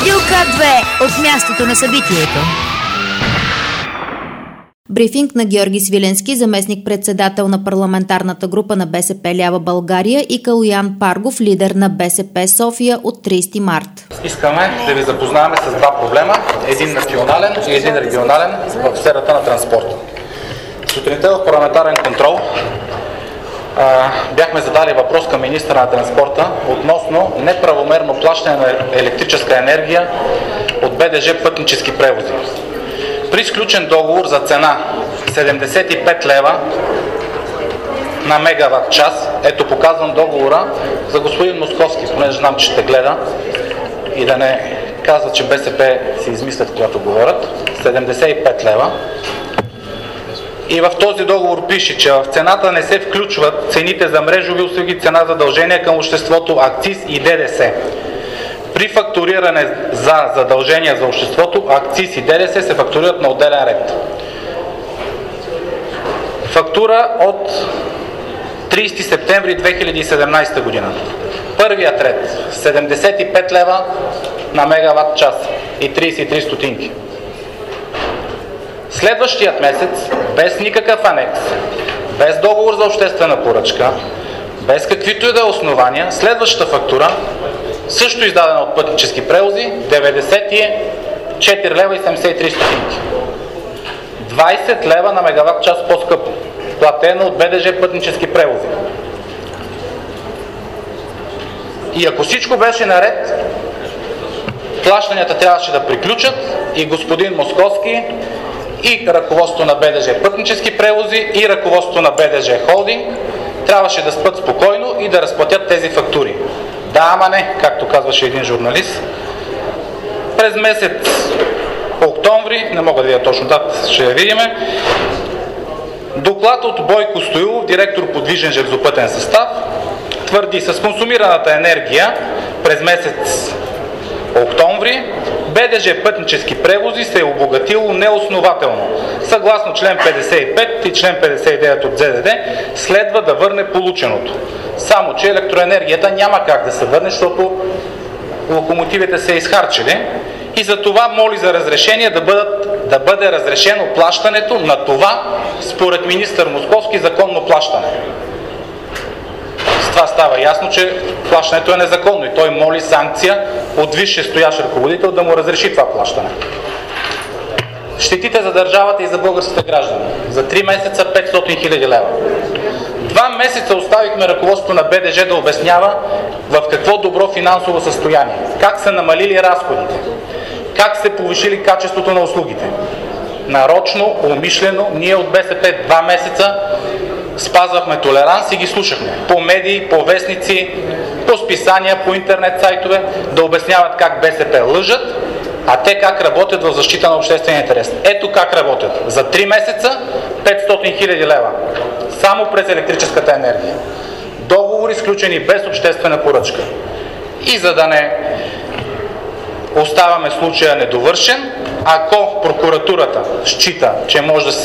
Радио К2 от мястото на събитието. Брифинг на Георги Свиленски, заместник-председател на парламентарната група на БСП Лява България, и Калоян Паргов, лидер на БСП София, от 30 март. Искаме да ви запознаваме с два проблема. Един национален и един регионален в сферата на транспорта. Сутринта в парламентарен контрол бяхме задали въпрос към министъра на транспорта относно неправомерно плащане на електрическа енергия от БДЖ пътнически превози. При сключен договор за цена 75 лева на мегаватт час, ето показвам договора за господин Московски, понеже знам, че ще гледа и да не казва, че БСП си измислят, когато говорят, 75 лева. И в този договор пише, че в цената не се включват цените за мрежови услуги, цена задължения към обществото, акциз и ДДС. При фактуриране за задължения за обществото, акциз и ДДС се фактурират на отделен ред. Фактура от 30 септември 2017 година. Първият ред 75 лева на мегаватт час и 33 стотинки. Следващият месец, без никакъв анекс, без договор за обществена поръчка, без каквито и да е основания, следващата фактура, също издадена от пътнически превози, 94 лева и 73 стотинки. 20 лева на мегаватт час по-скъпо, платено от БДЖ пътнически превози. И ако всичко беше наред, плащанията трябваше да приключат и господин Московски и ръководството на БДЖ пътнически превози и ръководството на БДЖ холдинг трябваше да спят спокойно и да разплатят тези фактури. Да, ама не, както казваше един журналист. През месец октомври, не мога да видя точно дата, ще я видим, доклад от Бойко Стоилов, директор подвижен железопътен състав, твърди, с консумираната енергия през месец октомври БДЖ пътнически превози се е обогатило неоснователно. Съгласно член 55 и член 59 от ЗДД следва да върне полученото. Само че електроенергията няма как да се върне, защото локомотивите се изхарчили, и за това моли за разрешение да бъде разрешено плащането на това, според министър Московски, законно плащане. С това става ясно, че плащането е незаконно и той моли санкция от висше стоящ ръководител да му разреши това плащане. Щетите за държавата и за българските граждани. За 3 месеца 500 хиляди лева. 2 месеца оставихме ръководството на БДЖ да обяснява в какво добро финансово състояние, как са намалили разходите, как се повишили качеството на услугите. Нарочно, умишлено, ние от БСП 2 месеца спазвахме толеранс и ги слушахме по медии, по вестници, по списания, по интернет сайтове, да обясняват как БСП лъжат, а те как работят в защита на обществения интерес. Ето как работят. За 3 месеца 500 хиляди лева. Само през електрическата енергия. Договори сключени без обществена поръчка. И за да не оставаме случая недовършен, ако прокуратурата счита, че може да се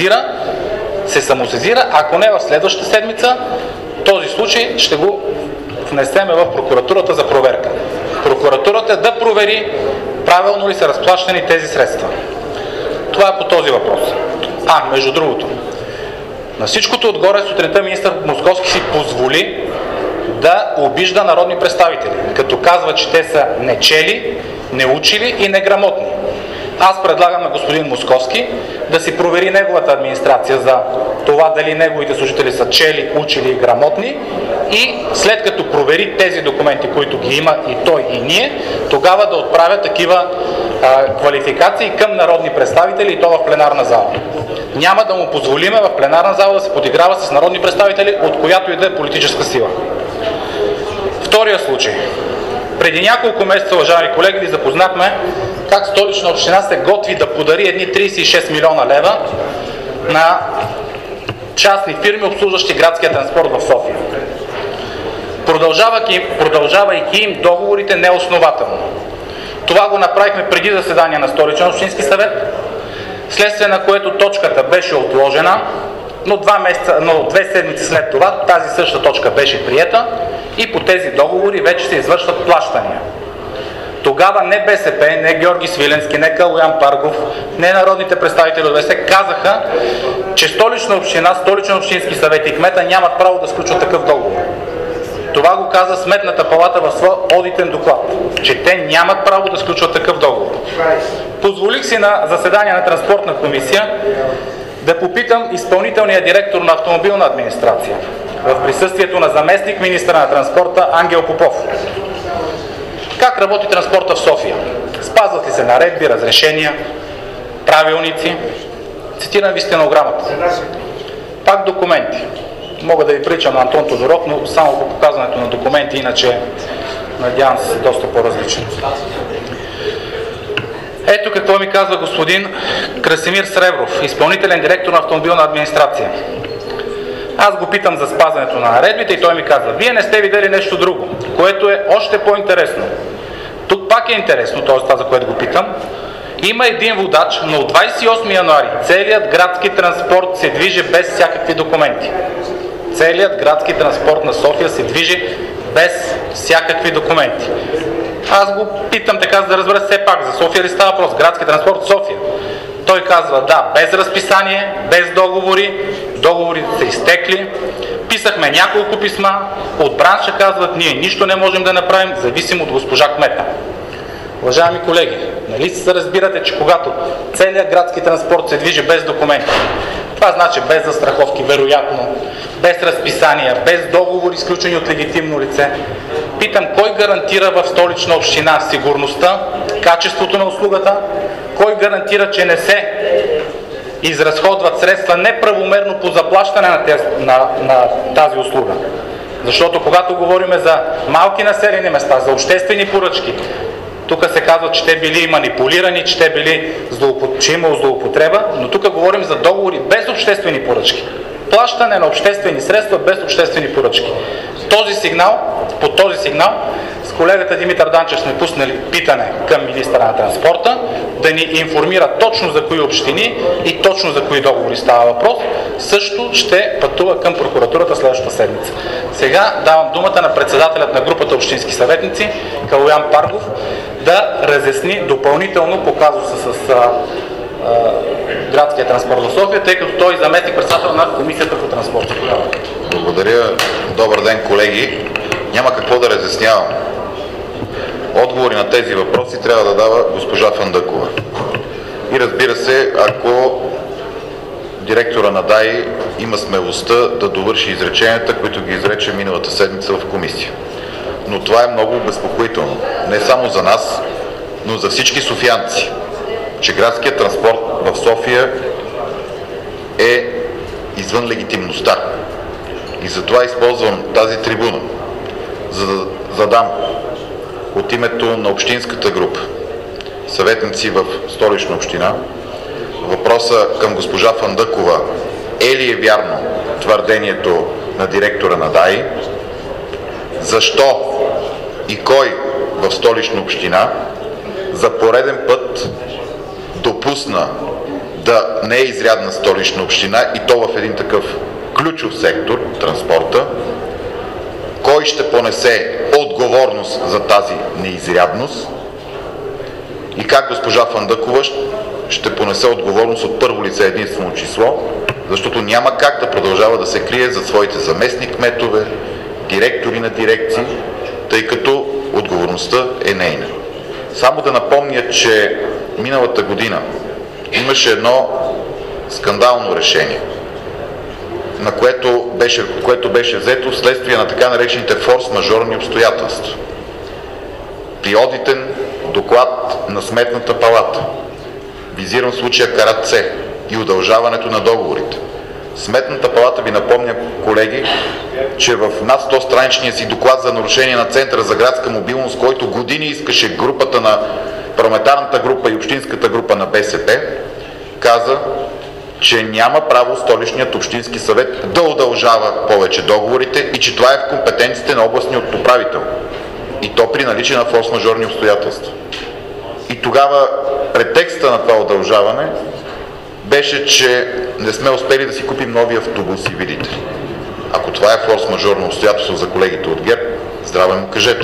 самосезира, ако не в следващата седмица, този случай ще го внесеме в прокуратурата за проверка. Прокуратурата да провери правилно ли са разплащани тези средства. Това е по този въпрос. Между другото, на всичкото отгоре сутринта министър Московски си позволи да обижда народни представители, като казва, че те са нечели, неучили и неграмотни. Аз предлагам на господин Московски да си провери неговата администрация за това дали неговите служители са чели, учили и грамотни, и след като провери тези документи, които ги има и той и ние, тогава да отправя такива квалификации към народни представители, и то в пленарна зала. Няма да му позволиме в пленарна зала да се подиграва с народни представители, от която и да е политическа сила. Втория случай. Преди няколко месеца, уважаеми колеги, ви запознахме как Столична община се готви да подари едни 36 милиона лева на частни фирми, обслужващи градския транспорт в София. Продължавайки им договорите неоснователно. Това го направихме преди заседание на Столичен общински съвет, следствие на което точката беше отложена, но 2 седмици след това тази същата точка беше приета и по тези договори вече се извършват плащания. Тогава не БСП, не Георги Свиленски, не Калоян Паргов, не народните представители от БСП казаха, че Столична община, Столичен общински съвет и кмета нямат право да сключват такъв договор. Това го каза Сметната палата в своя одитен доклад, че те нямат право да сключват такъв договор. Позволих си на заседание на Транспортна комисия да попитам изпълнителния директор на Автомобилна администрация в присъствието на заместник министра на транспорта Ангел Попов. Как работи транспорта в София? Спазват ли се наредби, разрешения, правилници? Цитирам ви стенограмата. Пак документи. Мога да ви приличам на Антон Тодоров, но само по показването на документи, иначе надявам се доста по-различно. Ето какво ми казва господин Красимир Сребров, изпълнителен директор на Автомобилна администрация. Аз го питам за спазването на наредбите и той ми казва: вие не сте видели нещо друго, което е още по-интересно. Тук пак е интересно, т.е. това, за което го питам. Има един водач, но от 28 януари целият градски транспорт се движи без всякакви документи. Целият градски транспорт на София се движи без всякакви документи. Аз го питам така, за да разбера все пак, за София ли става въпрос? Градски транспорт в София. Той казва: да, без разписание, без договори, договорите са изтекли. Писахме няколко писма, от бранша казват: ние нищо не можем да направим, зависим от госпожа кмета. Уважаеми колеги, нали се разбирате, че когато целият градски транспорт се движи без документи, това значи без застраховки, вероятно, без разписания, без договори, изключени от легитимно лице. Питам, кой гарантира в Столична община сигурността, качеството на услугата? Кой гарантира, че не се изразходват средства неправомерно по заплащане на тази услуга? Защото когато говорим за малки населени места, за обществени поръчки, тук се казва, че те били манипулирани, че те били че имало злоупотреба, но тук говорим за договори без обществени поръчки. Плащане на обществени средства без обществени поръчки. По този сигнал с колегата Димитър Данчев сме пуснали питане към министъра на транспорта да ни информира точно за кои общини и точно за кои договори става въпрос. Също ще пътува към прокуратурата следващата седмица. Сега давам думата на председателят на групата общински съветници Калоян Паргов да разясни допълнително по казуса с градския транспорт в София, тъй като той е заместник председател на Комисията по транспорт. Благодаря. Добър ден, колеги. Няма какво да разяснявам. Отговори на тези въпроси трябва да дава госпожа Фандъкова. И разбира се, ако директора на ДАИ има смелостта да довърши изреченията, които ги изрече миналата седмица в комисия. Но това е много безпокоително. Не само за нас, но за всички софиянци, че градският транспорт в София е извън легитимността. И затова използвам тази трибуна, за да задам от името на общинската група, съветници в Столична община, въпроса към госпожа Фандъкова: е ли е вярно твърдението на директора на ДАИ? Защо и кой в Столична община за пореден път допусна да не е изрядна Столична община, и то в един такъв ключов сектор, транспорта? Кой ще понесе отговорност за тази неизрядност? И как госпожа Фандъкова ще понесе отговорност от първо лице единствено число, защото няма как да продължава да се крие за своите заместник-кметове, директори на дирекции, тъй като отговорността е нейна. Само да напомня, че миналата година имаше едно скандално решение, на което беше взето вследствие на така наречените форс-мажорни обстоятелства. При одитен доклад на Сметната палата, визирам случая Каратце и удължаването на договорите, Сметната палата, ви напомня, колеги, че в над 100 страничния си доклад за нарушение на Центъра за градска мобилност, който години искаше групата на парламентарната група и общинската група на БСП, каза, че няма право Столичният общински съвет да удължава повече договорите и че това е в компетенциите на областният управител. И то при наличие на форс-мажорни обстоятелства. И тогава претекста на това удължаване беше, че не сме успели да си купим нови автобуси, видите. Ако това е форс-мажорно обстоятелство за колегите от ГЕРБ, здраве му кажете.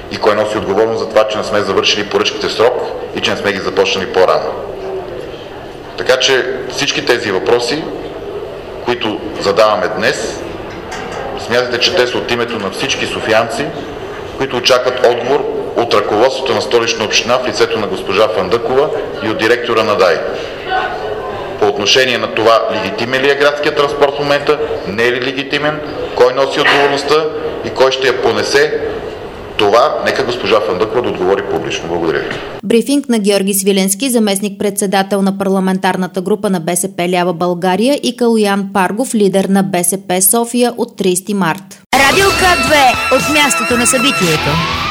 и кой носи отговорност за това, че не сме завършили поръчките в срок и че не сме ги започнали по-рано. Така че всички тези въпроси, които задаваме днес, смятате, че те са от името на всички софиянци, които очакват отговор от ръководството на Столична община в лицето на госпожа Фандъкова и от директора на ДАИ. По отношение на това, легитимен ли е градския транспорт в момента, не е ли легитимен, кой носи отговорността и кой ще я понесе, това нека госпожа Фандъкова да отговори публично. Благодаря ви. Брифинг на Георги Свиленски, заместник-председател на парламентарната група на БСП Лява България, и Калоян Паргов, лидер на БСП София, от 30 март. Радио К2 от мястото на събитието.